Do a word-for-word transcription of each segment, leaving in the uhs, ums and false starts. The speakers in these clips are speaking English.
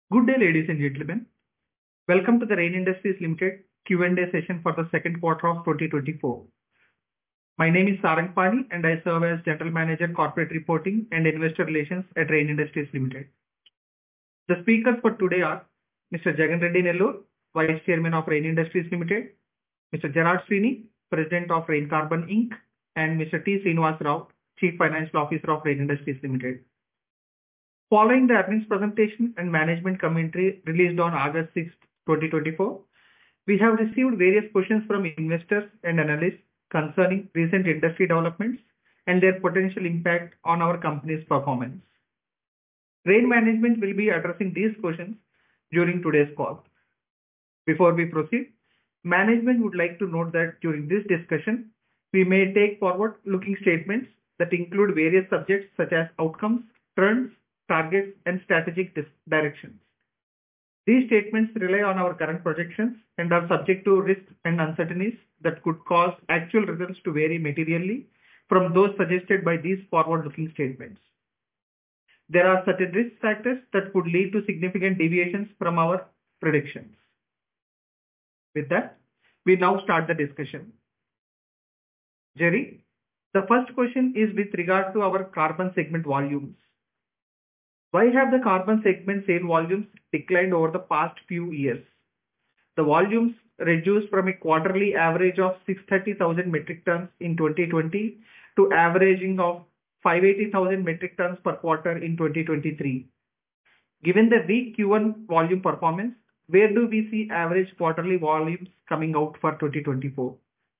Good day, ladies and gentlemen. Welcome to the Rain Industries Limited Q and A session for the second quarter of twenty twenty-four. My name is Sarang Pani and I serve as General Manager Corporate Reporting and Investor Relations at Rain Industries Limited. The speakers for today are Mister Jagan Reddy Nellore, Vice Chairman of Rain Industries Limited, Mister Gerard Srini, President of Rain Carbon Incorporated, and Mister T. Srinivas Rao, Chief Financial Officer of Rain Industries Limited. Following the earnings presentation and management commentary released on August sixth, twenty twenty-four, we have received various questions from investors and analysts concerning recent industry developments and their potential impact on our company's performance. Rain management will be addressing these questions during today's call. Before we proceed, management would like to note that during this discussion, we may take forward-looking statements that include various subjects such as outcomes, trends, targets, and strategic directions. These statements rely on our current projections and are subject to risks and uncertainties that could cause actual results to vary materially from those suggested by these forward-looking statements. There are certain risk factors that could lead to significant deviations from our predictions. With that, we now start the discussion. Jerry, the first question is with regard to our carbon segment volumes. Why have the carbon segment sale volumes declined over the past few years? The volumes reduced from a quarterly average of six hundred thirty thousand metric tons in twenty twenty to averaging of five hundred eighty thousand metric tons per quarter in twenty twenty-three. Given the weak Q one volume performance, where do we see average quarterly volumes coming out for twenty twenty-four?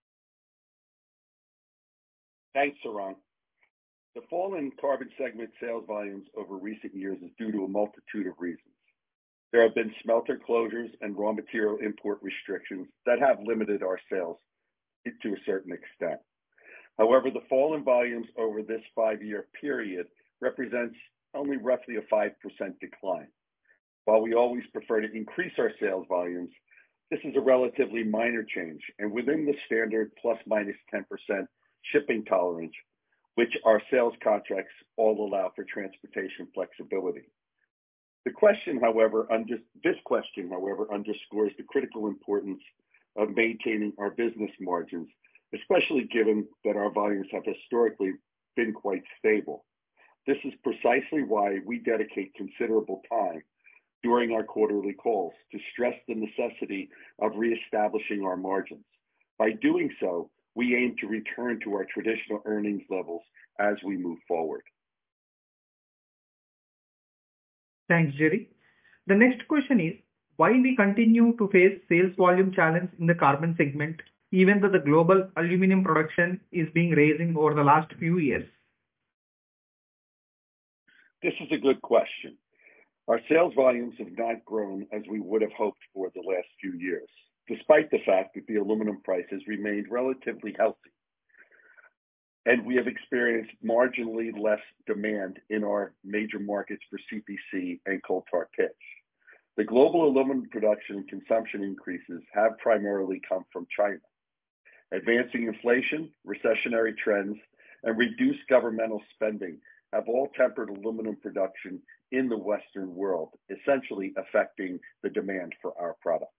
Thanks, Sarang. The fall in carbon segment sales volumes over recent years is due to a multitude of reasons. There have been smelter closures and raw material import restrictions that have limited our sales to a certain extent. However, the fall in volumes over this five-year period represents only roughly a five percent decline. While we always prefer to increase our sales volumes, this is a relatively minor change and within the standard plus minus ten percent shipping tolerance, which our sales contracts all allow for transportation flexibility. The question, however, under, this question, however, underscores the critical importance of maintaining our business margins, especially given that our volumes have historically been quite stable. This is precisely why we dedicate considerable time during our quarterly calls to stress the necessity of reestablishing our margins. By doing so, we aim to return to our traditional earnings levels as we move forward. Thanks, Jerry. The next question is, why we continue to face sales volume challenge in the carbon segment, even though the global aluminum production is being rising over the last few years? This is a good question. Our sales volumes have not grown as we would have hoped for the last few years, despite the fact that the aluminum prices remained relatively healthy. And we have experienced marginally less demand in our major markets for C P C and coal tar pitch. The global aluminum production and consumption increases have primarily come from China. Advancing inflation, recessionary trends, and reduced governmental spending have all tempered aluminum production in the Western world, essentially affecting the demand for our products.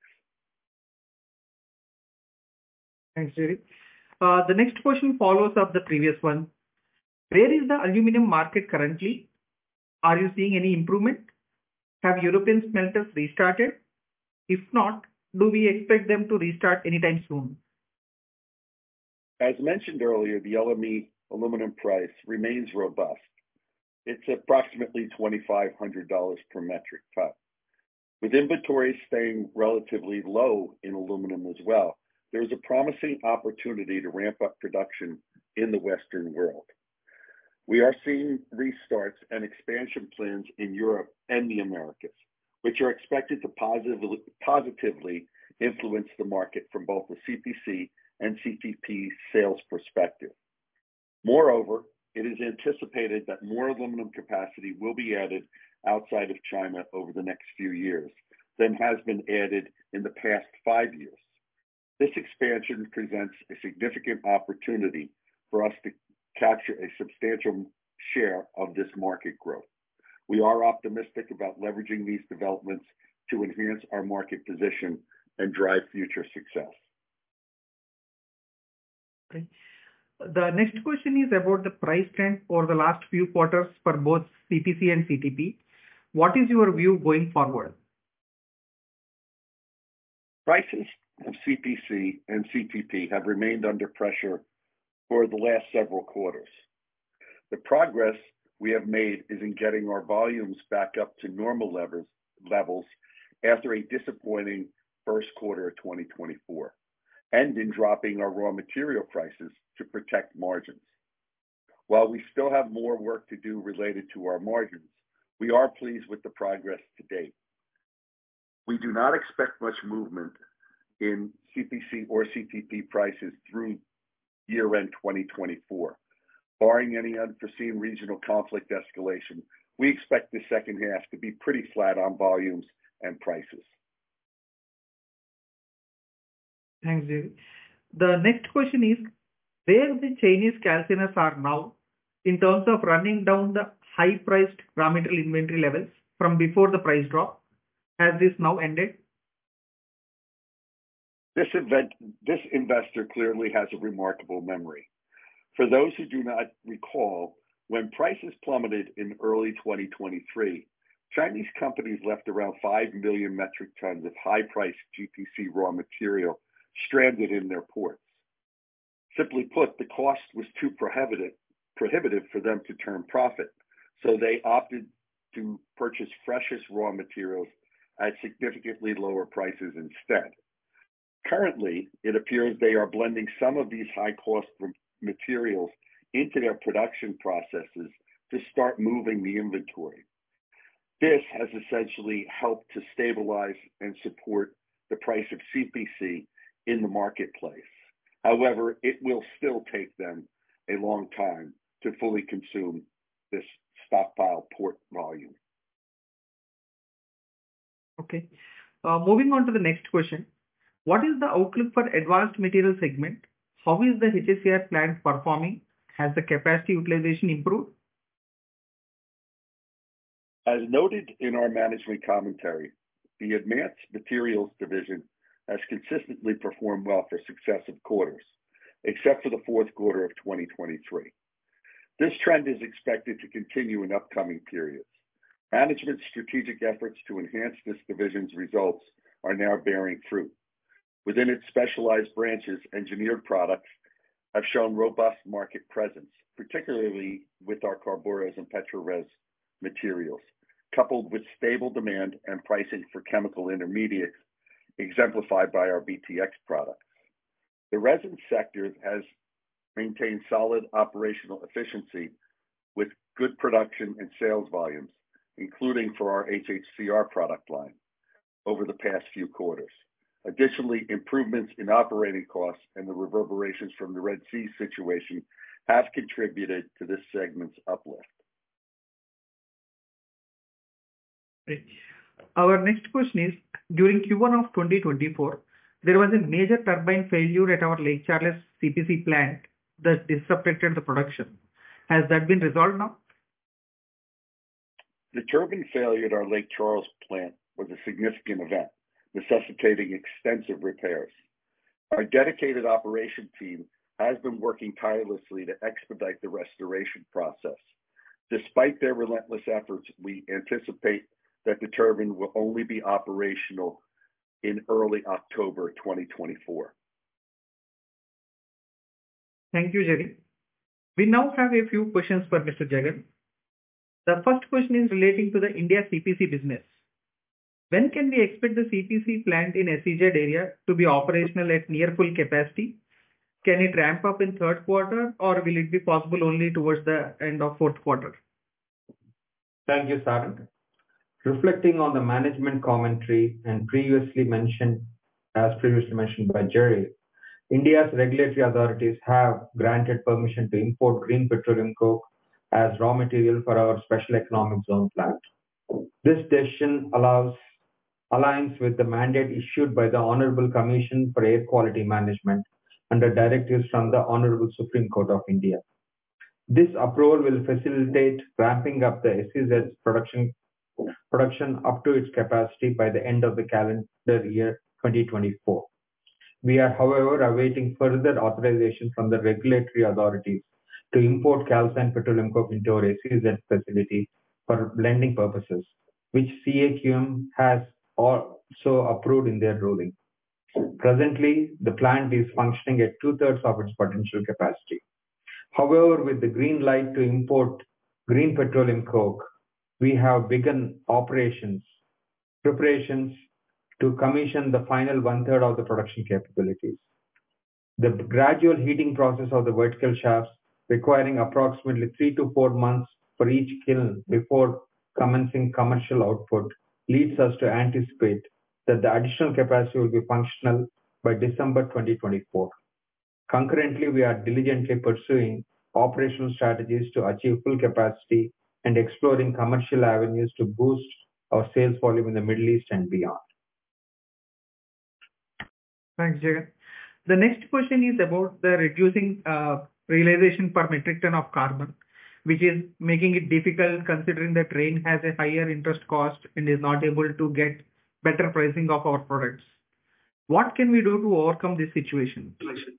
Thanks, Jerry. Uh, the next question follows up the previous one. Where is the aluminum market currently? Are you seeing any improvement? Have European smelters restarted? If not, do we expect them to restart anytime soon? As mentioned earlier, the L M E aluminum price remains robust. It's approximately two thousand five hundred dollars per metric ton. With inventories staying relatively low in aluminum as well, there is a promising opportunity to ramp up production in the Western world. We are seeing restarts and expansion plans in Europe and the Americas, which are expected to positively, positively influence the market from both the C P C and C T P sales perspective. Moreover, it is anticipated that more aluminum capacity will be added outside of China over the next few years than has been added in the past five years. This expansion presents a significant opportunity for us to capture a substantial share of this market growth. We are optimistic about leveraging these developments to enhance our market position and drive future success. Okay. The next question is about the price trend over the last few quarters for both C P C and C T P. What is your view going forward? Prices of C P C and C T P have remained under pressure for the last several quarters. The progress we have made is in getting our volumes back up to normal levels, levels after a disappointing first quarter of twenty twenty-four, and in dropping our raw material prices to protect margins. While we still have more work to do related to our margins, we are pleased with the progress to date. We do not expect much movement in C P C or C T P prices through year-end twenty twenty-four. Barring any unforeseen regional conflict escalation, we expect the second half to be pretty flat on volumes and prices. Thanks, Jerry. The next question is, where the Chinese calciners are now in terms of running down the high-priced raw material inventory levels from before the price drop? Has this now ended? This event, this investor clearly has a remarkable memory. For those who do not recall, when prices plummeted in early twenty twenty-three, Chinese companies left around five million metric tons of high-priced G P C raw material stranded in their ports. Simply put, the cost was too prohibitive, prohibitive for them to turn profit, so they opted to purchase freshest raw materials at significantly lower prices instead. Currently, it appears they are blending some of these high-cost materials into their production processes to start moving the inventory. This has essentially helped to stabilize and support the price of C P C in the marketplace. However, it will still take them a long time to fully consume this stockpile port volume. Okay. Uh, moving on to the next question. What is the outlook for advanced material segment? How is the H S C R plant performing? Has the capacity utilization improved? As noted in our management commentary, the Advanced Materials Division has consistently performed well for successive quarters, except for the fourth quarter of twenty twenty-three. This trend is expected to continue in upcoming periods. Management's strategic efforts to enhance this division's results are now bearing fruit. Within its specialized branches, engineered products have shown robust market presence, particularly with our carburos and petrores materials, coupled with stable demand and pricing for chemical intermediates, exemplified by our B T X products. The resin sector has maintained solid operational efficiency with good production and sales volumes, including for our H H C R product line, over the past few quarters. Additionally, improvements in operating costs and the reverberations from the Red Sea situation have contributed to this segment's uplift. Our next question is, during Q one of twenty twenty-four, there was a major turbine failure at our Lake Charles C P C plant that disrupted the production. Has that been resolved now? The turbine failure at our Lake Charles plant was a significant event, necessitating extensive repairs. Our dedicated operation team has been working tirelessly to expedite the restoration process. Despite their relentless efforts, we anticipate that the turbine will only be operational in early October twenty twenty-four. Thank you, Jerry. We now have a few questions for Mister Jagan. The first question is relating to the India C P C business. When can we expect the C P C plant in S E Z area to be operational at near full capacity? Can it ramp up in third quarter, or will it be possible only towards the end of fourth quarter? Thank you, Sarang. Reflecting on the management commentary and previously mentioned, as previously mentioned by Jerry, India's regulatory authorities have granted permission to import green petroleum coke as raw material for our special economic zone plant. This decision allows aligns with the mandate issued by the Honorable Commission for Air Quality Management under directives from the Honorable Supreme Court of India. This approval will facilitate ramping up the S E Z's production, production up to its capacity by the end of the calendar year twenty twenty-four. We are, however, awaiting further authorization from the regulatory authorities to import calcined petroleum coke into our S E Z facility for blending purposes, which C A Q M has also approved in their ruling. Presently, the plant is functioning at two-thirds of its potential capacity. However, with the green light to import green petroleum coke, we have begun operations, preparations to commission the final one-third of the production capabilities. The gradual heating process of the vertical shafts, requiring approximately three to four months for each kiln before commencing commercial output, leads us to anticipate that the additional capacity will be functional by December twenty twenty-four. Concurrently, we are diligently pursuing operational strategies to achieve full capacity and exploring commercial avenues to boost our sales volume in the Middle East and beyond. Thanks, Jagan. The next question is about the reducing uh, realization per metric ton of carbon, which is making it difficult considering that Rain has a higher interest cost and is not able to get better pricing of our products. What can we do to overcome this situation?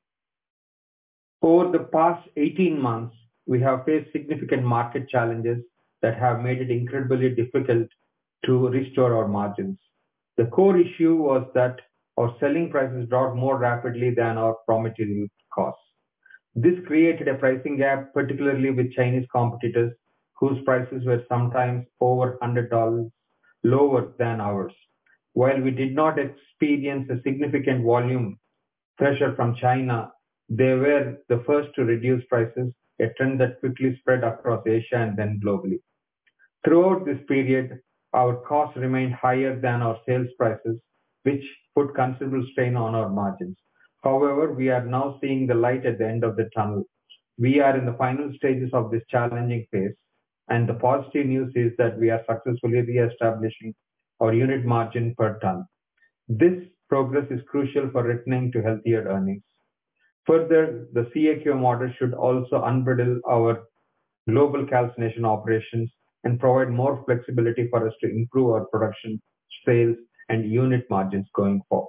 Over the past eighteen months, we have faced significant market challenges that have made it incredibly difficult to restore our margins. The core issue was that our selling prices dropped more rapidly than our raw material costs. This created a pricing gap, particularly with Chinese competitors, whose prices were sometimes over one hundred dollars lower than ours. While we did not experience a significant volume pressure from China, they were the first to reduce prices, a trend that quickly spread across Asia and then globally. Throughout this period, our costs remained higher than our sales prices, which put considerable strain on our margins. However, we are now seeing the light at the end of the tunnel. We are in the final stages of this challenging phase, and the positive news is that we are successfully re-establishing our unit margin per ton. This progress is crucial for returning to healthier earnings. Further, the C A Q M order should also unbridle our global calcination operations and provide more flexibility for us to improve our production, sales, and unit margins going forward.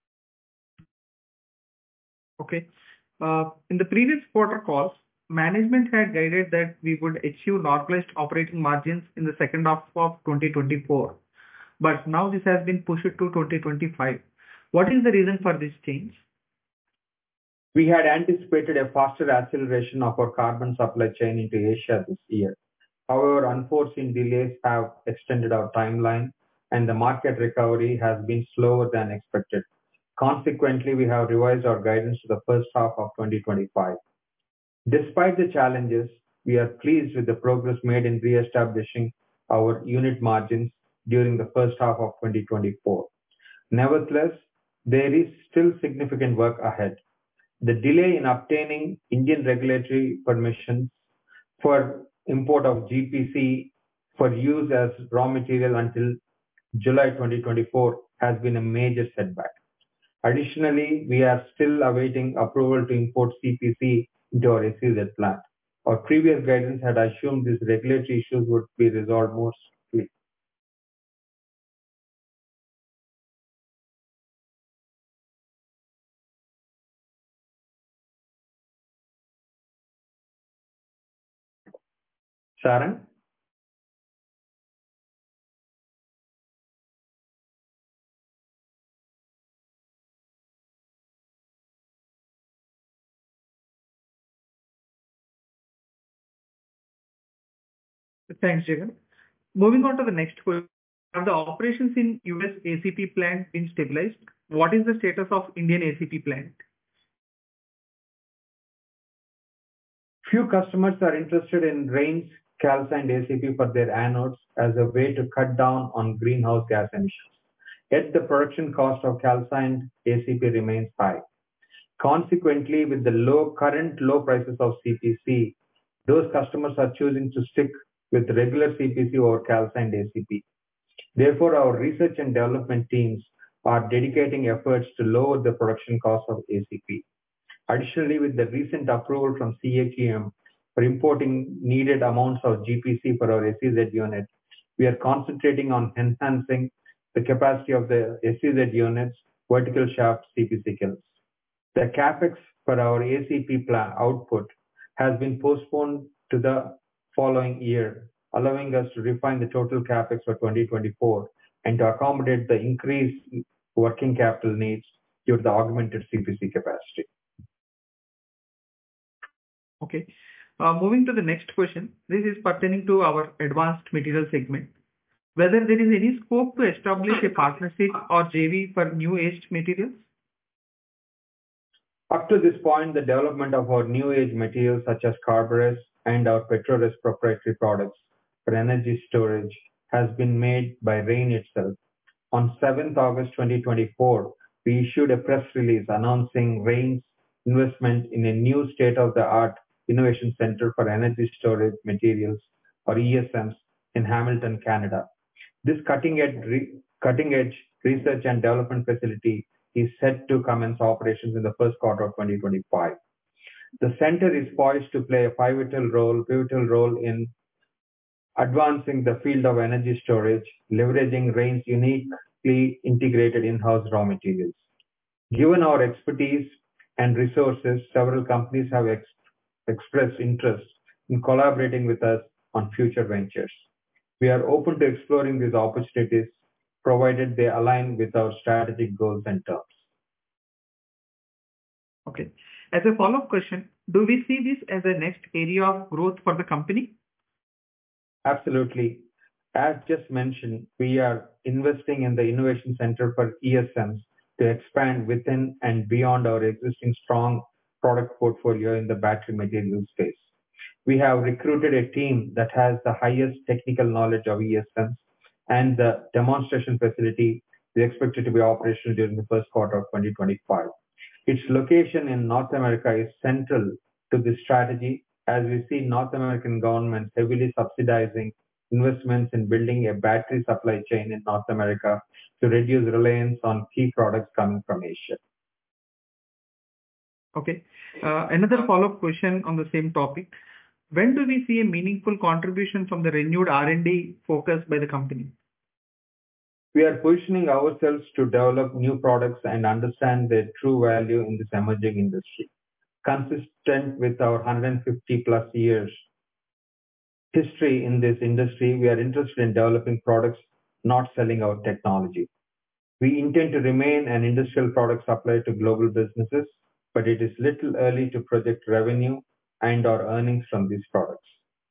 Okay. Uh, in the previous quarter calls, management had guided that we would achieve normalized operating margins in the second half of twenty twenty-four. But now this has been pushed to twenty twenty-five. What is the reason for this change? We had anticipated a faster acceleration of our carbon supply chain into Asia this year. However, unforeseen delays have extended our timeline, and the market recovery has been slower than expected. Consequently, we have revised our guidance to the first half of twenty twenty-five. Despite the challenges, we are pleased with the progress made in re-establishing our unit margins during the first half of twenty twenty-four. Nevertheless, there is still significant work ahead. The delay in obtaining Indian regulatory permissions for import of G P C for use as raw material until July twenty twenty-four has been a major setback. Additionally, we are still awaiting approval to import C P C into our S E Z plant. Our previous guidance had assumed these regulatory issues would be resolved more swiftly. Sarang? Thanks, Jagan. Moving on to the next question. Have the operations in U S A C P plant been stabilized? What is the status of Indian A C P plant? Few customers are interested in Rain's calcined A C P for their anodes as a way to cut down on greenhouse gas emissions. Yet the production cost of calcined A C P remains high. Consequently, with the low current low prices of C P C, those customers are choosing to stick with regular C P C over calcined A C P. Therefore, our research and development teams are dedicating efforts to lower the production cost of A C P. Additionally, with the recent approval from C A Q M for importing needed amounts of G P C for our S E Z unit, we are concentrating on enhancing the capacity of the S E Z unit's vertical shaft C P C kilns. The capex for our A C P plant output has been postponed to the following year, allowing us to refine the total capex for twenty twenty-four and to accommodate the increased working capital needs due to the augmented C P C capacity. Okay. Uh, moving to the next question. This is pertaining to our advanced material segment. Whether there is any scope to establish a partnership or J V for new aged materials? Up to this point, the development of our new age materials such as Carborest and our Petrores proprietary products for energy storage has been made by Rain itself. On seventh August twenty twenty-four, we issued a press release announcing Rain's investment in a new state-of-the-art Innovation Center for Energy Storage Materials, or E S Ms, in Hamilton, Canada. This cutting-edge re- cutting-edge research and development facility is set to commence operations in the first quarter of twenty twenty-five. The center is poised to play a pivotal role, pivotal role in advancing the field of energy storage, leveraging Rain's uniquely integrated in-house raw materials. Given our expertise and resources, several companies have ex- expressed interest in collaborating with us on future ventures. We are open to exploring these opportunities, provided they align with our strategic goals and terms. Okay. As a follow-up question, do we see this as a next area of growth for the company? Absolutely. As just mentioned, we are investing in the Innovation Center for E S Ms to expand within and beyond our existing strong product portfolio in the battery material space. We have recruited a team that has the highest technical knowledge of E S Ms, and the demonstration facility is expected to be operational during the first quarter of twenty twenty-five. Its location in North America is central to this strategy, as we see North American governments heavily subsidizing investments in building a battery supply chain in North America to reduce reliance on key products coming from Asia. Okay. Uh, another follow-up question on the same topic. When do we see a meaningful contribution from the renewed R and D focus by the company? We are positioning ourselves to develop new products and understand their true value in this emerging industry. Consistent with our one hundred fifty plus years history in this industry, we are interested in developing products, not selling our technology. We intend to remain an industrial product supplier to global businesses, but it is little early to project revenue and or earnings from these products.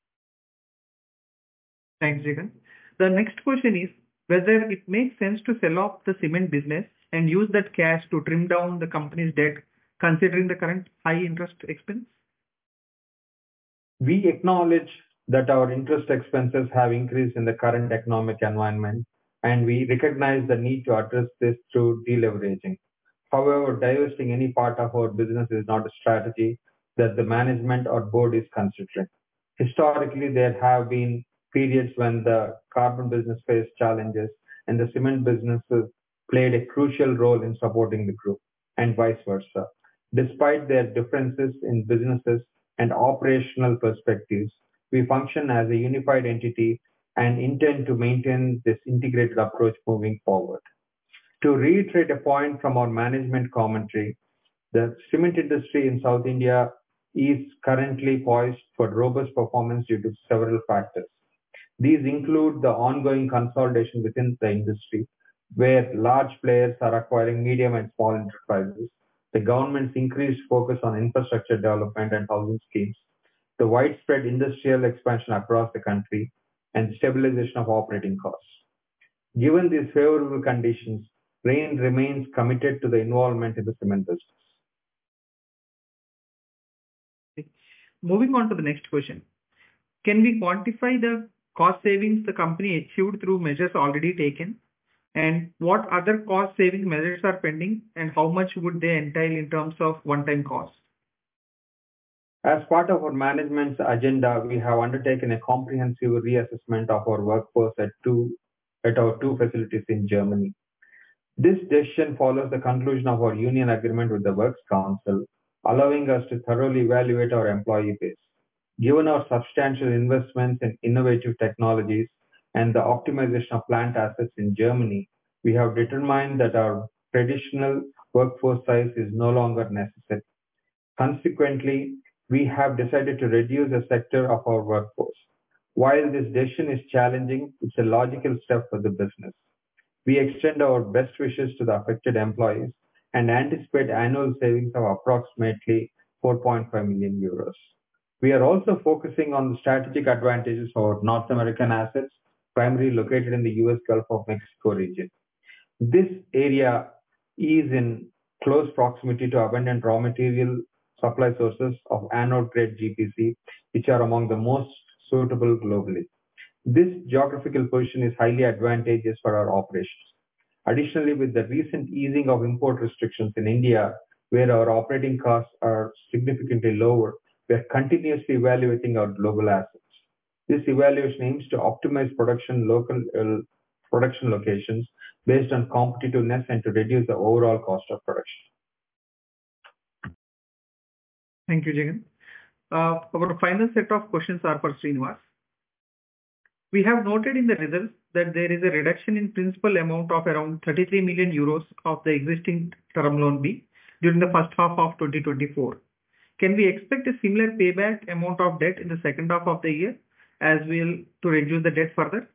Thanks, Jagan. The next question is whether it makes sense to sell off the cement business and use that cash to trim down the company's debt, considering the current high interest expense? We acknowledge that our interest expenses have increased in the current economic environment, and we recognize the need to address this through deleveraging. However, divesting any part of our business is not a strategy that the management or board is considering. Historically, there have been periods when the carbon business faced challenges and the cement businesses played a crucial role in supporting the group, and vice versa. Despite their differences in businesses and operational perspectives, we function as a unified entity and intend to maintain this integrated approach moving forward. To reiterate a point from our management commentary, the cement industry in South India is currently poised for robust performance due to several factors. These include the ongoing consolidation within the industry, where large players are acquiring medium and small enterprises, the government's increased focus on infrastructure development and housing schemes, the widespread industrial expansion across the country, and stabilization of operating costs. Given these favorable conditions, Rain remains committed to the involvement in the cement business. Moving on to the next question. Can we quantify the cost savings the company achieved through measures already taken? And what other cost saving measures are pending, and how much would they entail in terms of one-time costs? As part of our management's agenda, we have undertaken a comprehensive reassessment of our workforce at, two, at our two facilities in Germany. This decision follows the conclusion of our union agreement with the Works Council, allowing us to thoroughly evaluate our employee base. Given our substantial investments in innovative technologies and the optimization of plant assets in Germany, we have determined that our traditional workforce size is no longer necessary. Consequently, we have decided to reduce a sector of our workforce. While this decision is challenging, it's a logical step for the business. We extend our best wishes to the affected employees and anticipate annual savings of approximately four point five million euros. We are also focusing on the strategic advantages of our North American assets, primarily located in the U S Gulf of Mexico region. This area is in close proximity to abundant raw material supply sources of anode-grade G P C, which are among the most suitable globally. This geographical position is highly advantageous for our operations. Additionally, with the recent easing of import restrictions in India, where our operating costs are significantly lower, we are continuously evaluating our global assets. This evaluation aims to optimize production local uh, production locations based on competitiveness and to reduce the overall cost of production. Thank you, Jagan. Uh, our final set of questions are for Srinivas. We have noted in the results that there is a reduction in principal amount of around thirty-three million euros of the existing term loan B during the first half of twenty twenty-four. Can we expect a similar payback amount of debt in the second half of the year as well to reduce the debt further?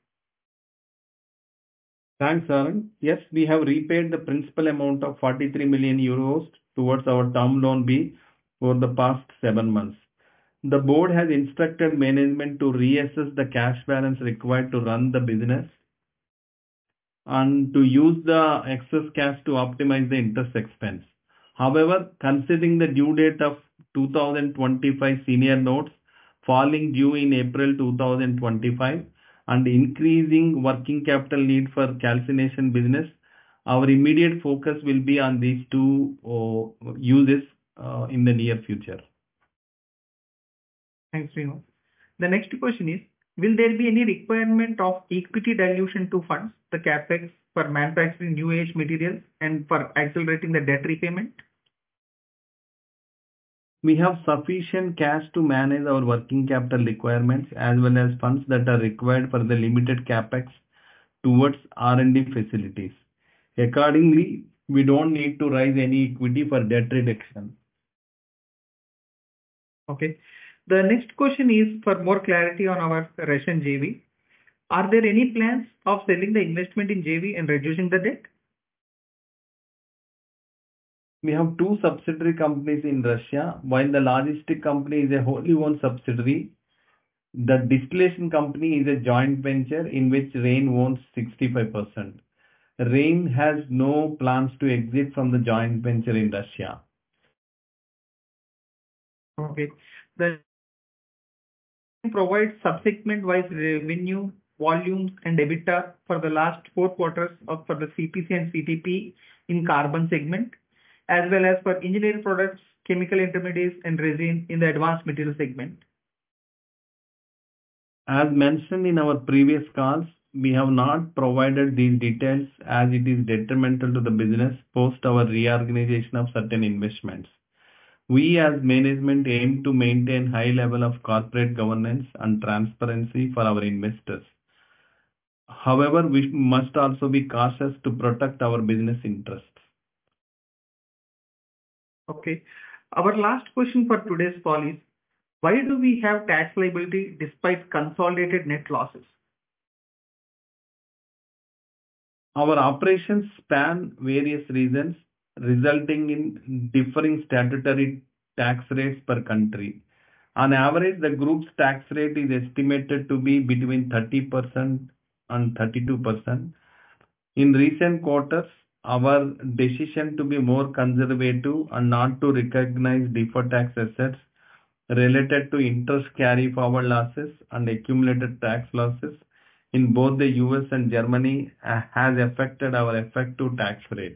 Thanks, Sarang. Yes, we have repaid the principal amount of forty-three million euros towards our term loan B for the past seven months. The board has instructed management to reassess the cash balance required to run the business and to use the excess cash to optimize the interest expense. However, considering the due date of two thousand twenty-five senior notes falling due in April two thousand twenty-five and increasing working capital need for calcination business, our immediate focus will be on these two uh, uses uh, in the near future. Thanks, Srinivas. The next question is, will there be any requirement of equity dilution to fund the capex for manufacturing new age materials and for accelerating the debt repayment? We have sufficient cash to manage our working capital requirements as well as funds that are required for the limited capex towards R and D facilities. Accordingly, we don't need to raise any equity for debt reduction. Okay. The next question is for more clarity on our Russian J V. Are there any plans of selling the investment in J V and reducing the debt? We have two subsidiary companies in Russia. While the logistic company is a wholly owned subsidiary, the distillation company is a joint venture in which Rain owns sixty-five percent. Rain has no plans to exit from the joint venture in Russia. Okay. The provides subsegment wise revenue, volumes and EBITDA for the last four quarters of for the C P C and C T P in carbon segment, as well as for engineered products, chemical intermediates and resin in the advanced material segment. As mentioned in our previous calls, we have not provided these details as it is detrimental to the business post our reorganization of certain investments. We as management aim to maintain high level of corporate governance and transparency for our investors. However, we must also be cautious to protect our business interests. Okay. Our last question for today's call is, why do we have tax liability despite consolidated net losses? Our operations span various reasons, resulting in differing statutory tax rates per country. On average, the group's tax rate is estimated to be between thirty percent and thirty-two percent. In recent quarters, our decision to be more conservative and not to recognize deferred tax assets related to interest carry forward losses and accumulated tax losses in both the U S and Germany has affected our effective tax rate.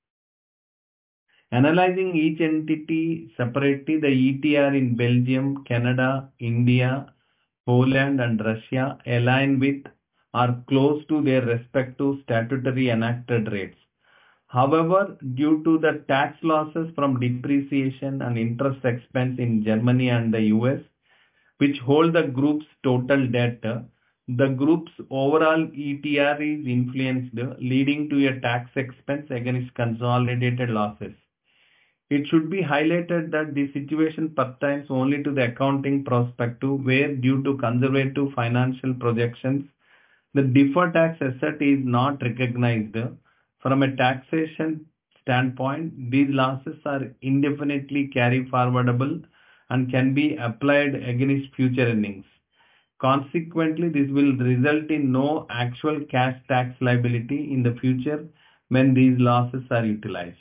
Analyzing each entity separately, the E T R in Belgium, Canada, India, Poland and Russia align with or close to their respective statutory enacted rates. However, due to the tax losses from depreciation and interest expense in Germany and the U S, which hold the group's total debt, the group's overall E T R is influenced, leading to a tax expense against consolidated losses. It should be highlighted that the situation pertains only to the accounting perspective, where due to conservative financial projections, the deferred tax asset is not recognized. From a taxation standpoint, these losses are indefinitely carry forwardable and can be applied against future earnings. Consequently, this will result in no actual cash tax liability in the future when these losses are utilized.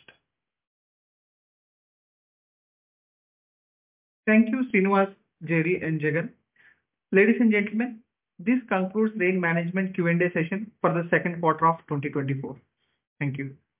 Thank you, Srinivas, Jerry, and Jagan. Ladies and gentlemen, this concludes Rain Management Q and A session for the second quarter of twenty twenty-four. Thank you.